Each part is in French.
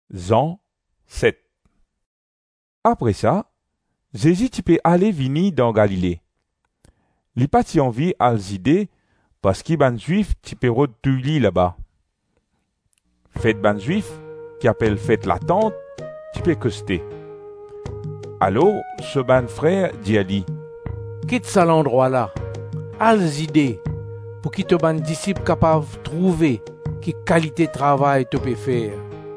Jean 7. Après ça, Jésus peut aller venir dans Galilée. Li pas ti envie à Zidé parce qu'il ban juif ti peut retourner là-bas. Fête ban juif qui appelle fête la tente, ti peut coster. Alors, ce ban frère dit à lui, quitte ça l'endroit là, Alzidé, pour qu'il te ban disciple capable de trouver qui qualité de travail tu peux faire.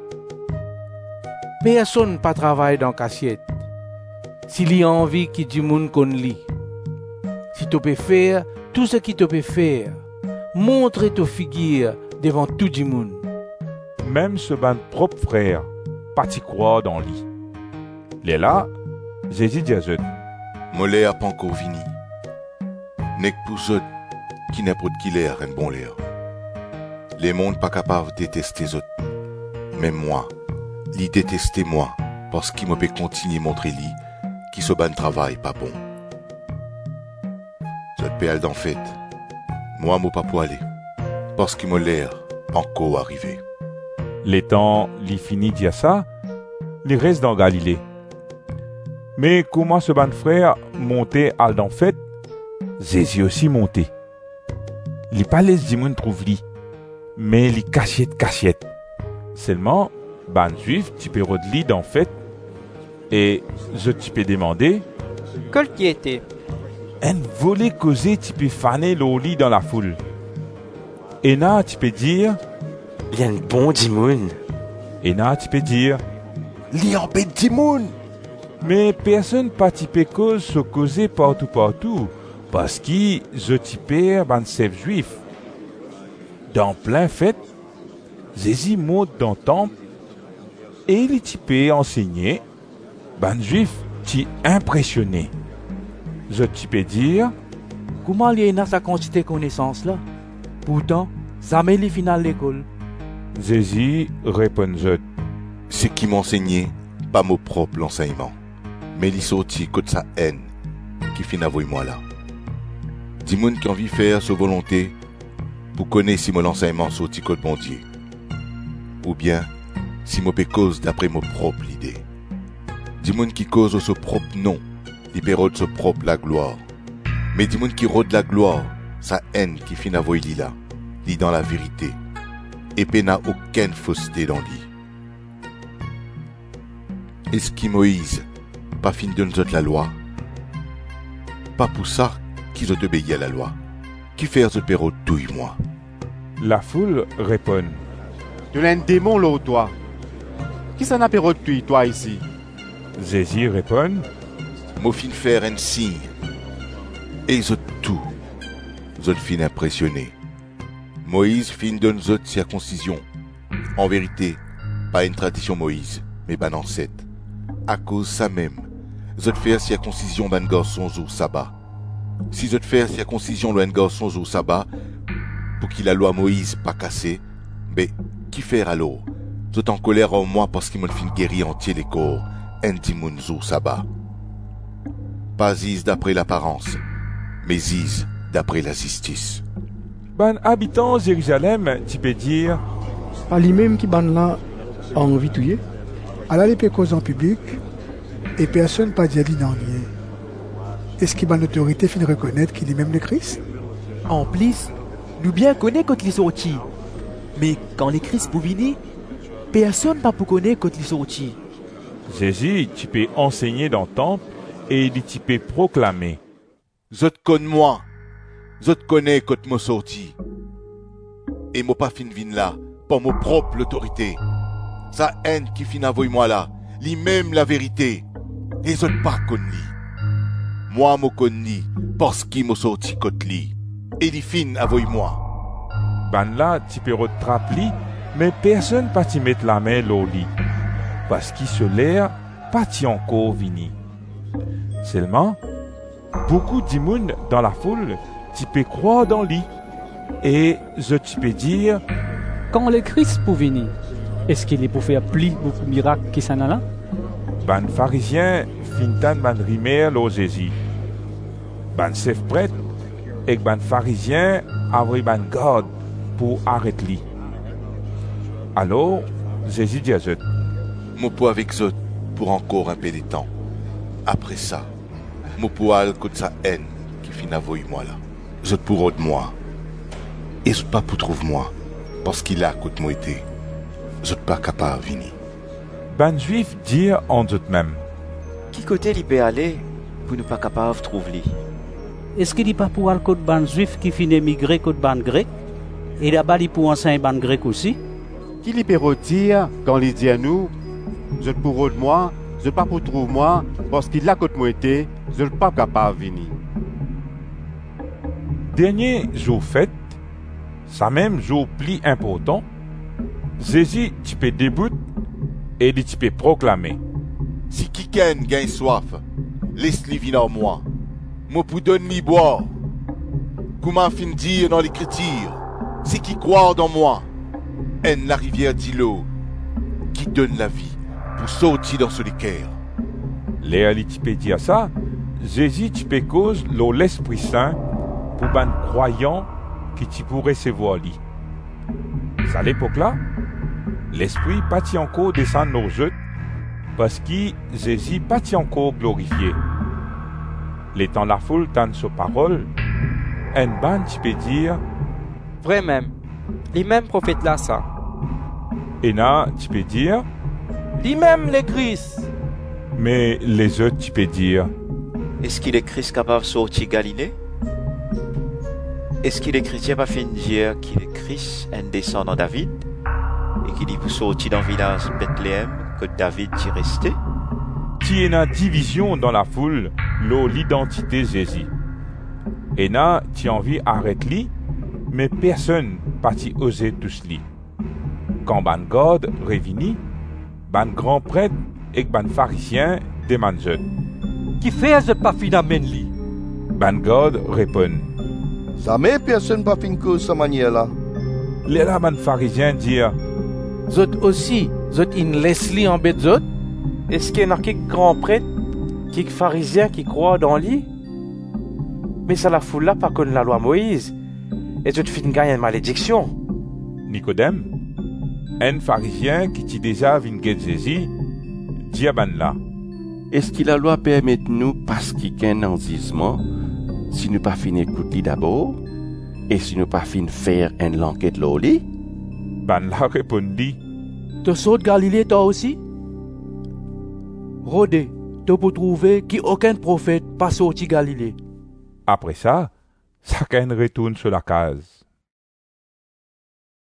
Personne pas travaille dans cassiette. S'il y a envie qui dit moun kon li. Si tu peux faire tout ce qui te peut faire, montre ta figure devant tout le monde. Même ce ban propre frère, pas t'y croire dans lui. Les là, Jésus dit à eux, Molé a pas encore fini. N'est que pour eux qui n'importe qui l'air un bon l'air. Les mondes pas capables de détester les autres. Même moi, li détester moi, parce qu'il me peut continuer montrer li, qui se ban travail pas bon. Je peux aller dans fête. Moi, moi pas pour aller. Parce qu'il me l'air encore arrivé. Les temps, li fini dire ça, li reste dans Galilée. Mais comment ce ban frère montait à dans fête, Jésus aussi monté. Li pas laisse di moun trouve li, mais li cachette. Seulement, ban juif ti peut rodli dans fête, et je ti peux demander, Quel qui était? un volé causé ti peut faner l'oli dans la foule. Et là, tu peux dire, Il y a un bon dimoun. et là, tu peux dire, Li en bête dimoun! mais personne pas typé cause se causer partout, parce que je typé ban chef juif. Dans plein fête, Jésus monte dans le temple, et il typé enseigné, ban juif t'y impressionné. Je typé dire, Comment il y a sa quantité de connaissances là? Pourtant, ça met les finales l'école. Jésus répond, Ce qui m'enseignait, pas mon propre l'enseignement. Mais il sorti que de sa haine, qui finit avec moi là. Dis moun qui envie faire sa volonté, pour connaître si mon enseignement sorti que de bon Dieu. Ou bien, si mon cause d'après mon propre idée. Dis moun qui cause au son propre nom, il pérode son propre la gloire. Mais dis moun qui rôde la gloire, sa haine qui finit avec lui là, lit dans la vérité. Et pe n'a aucune fausseté dans lui. Est-ce que Moïse pas fin de nous autres la loi? Pas pour ça qu'ils ont obéi à la loi. Qui fait ce péro douille moi? la foule répond, Tu l'as un démon là, toi. Qui s'en a perdu, toi, ici? Jésus répond, Moi fin faire un signe. Et ils ont tout. Ils ont fin impressionné. Moïse fin de nous autres circoncision. En vérité, pas une tradition Moïse, mais ban ancêtre. À cause ça même, ils ont fait circoncision d'un garçon au sabbat. Si ils ont fait circoncision d'un garçon au sabbat, pour qu'il la loi Moïse pas cassée, mais qui faire alors? Ils ont en colère en moi parce qu'ils m'ont fin guérir entier les corps, un dimoun au sabbat. Pas zise d'après l'apparence, mais zise d'après la justice. ban habitant Jérusalem, tu peux dire, Pas lui-même qui ban là a envie de tuer. Elle a les causes en public et personne pas dit à lui dans rien. Est-ce qu'il ban l'autorité fin reconnaître qu'il est même le Christ? En plus, nous bien connaissons quand il est sorti. Mais quand les Christ pour venir, personne pas pour connaître quand il est sorti. Jésus, tu peux enseigner dans le temple et tu peux proclamer. Zot connais moi. Zot connais quand moi sorti. Et moi pas fin vin là, pour mon propre autorité. Sa haine qui fin avoy moi là, li même la vérité. Et zot pas conni. Moi mo conni, parce qu'il m'a sorti côte li. Et li fin avoy moi. Ban là, tu peux rattraper, mais personne pas t'y mettre la main au lit. Parce qu'il se l'air, pas t'y encore vini. Seulement, beaucoup d'immunes dans la foule, tu peux croire dans lui. Et tu peux dire, Quand le Christ pour venir, est-ce qu'il est pour faire plus beaucoup de miracles que ça là? ban pharisien fintan ban rimer lo Jésus. Ban chef prêtre et ban pharisien avri ban garde pour arrêter lui. Alors, Jésus dit à eux, Mon pot avec Zot pour encore un peu de temps. Après ça, mon poil contre sa haine qui finit à moi là. Zot pour de moi. Et Zot pas pour trouver moi. Parce qu'il a contre moi été. Zot pas capable de venir. Ban juif dire en eux même. Qui côté il peut aller pour ne pas capable de trouver? Est-ce qu'il n'est pas pour le code ban juif qui finit émigrer code ban grec? Et là-bas, il pour enseigner ban grec aussi? Qui li peut dire quand il dit à nous, je pour de moi, je pas pour trouver moi, parce qu'il a contre moi été, je pas capable de venir. Dernier jour fête, ça même jour plus important, Jésus tu peux débout et tu peux proclamer. Si quelqu'un gagne soif, laisse-le venir en moi. Moi pour donner boire. Comment fin dire dans l'écriture, c'est qui croit dans moi. En la rivière d'îlot qui donne la vie pour sortir dans ce cœur. Léa tu peux dire ça, Jésus tu peux cause l'Esprit Saint pour ban croyant qui tu pourrait recevoir lui. À l'époque là, l'Esprit pas encore descendre nos jeux parce que Jésus pas encore glorifié. L'étant la foule tente sa parole, un ban tu peux dire Vrai même. Les mêmes prophètes là ça. et là tu peux dire Lui-même le Christ. mais les autres tu peux dire Est-ce qu'il est Christ capable de sortir Galilée? Est-ce qu'il est chrétien pas fin dire qu'il est Christ, un descendant de David? Et qu'il est pour sortir dans le village de Bethléem que David y resté? qui est une division dans la foule l'identité Jésus. Et là tu envie arrête lui, mais personne pas osé tous lui. Quand ban God revini, ban grand prêtre et ban pharisien demandent. Qui fait ce pas finalement lui? Ban God répond. Jamais personne pas fin cause sa manière là. Les là ban pharisien dire Zot aussi, zot in Leslie en bête zot? Est-ce qu'il y en a quelques grands prêtres, quelques pharisiens qui croient dans lui? Mais ça la foule là pas connaît la loi Moïse. Et tu te fais une malédiction. Nicodème, un pharisien qui t'y déjà vin get Jésus, dit à ban là. Est-ce que la loi permet nous parce qu'il y a un enlisement, si nous pas fin écouter d'abord, et si nous pas fin faire une enquête loli? Ban là répondit. Tu sautes Galilée toi aussi? Rodé, tu peux trouver qu'aucun prophète pas sorti Galilée. Après ça, chacun retourne sur la case.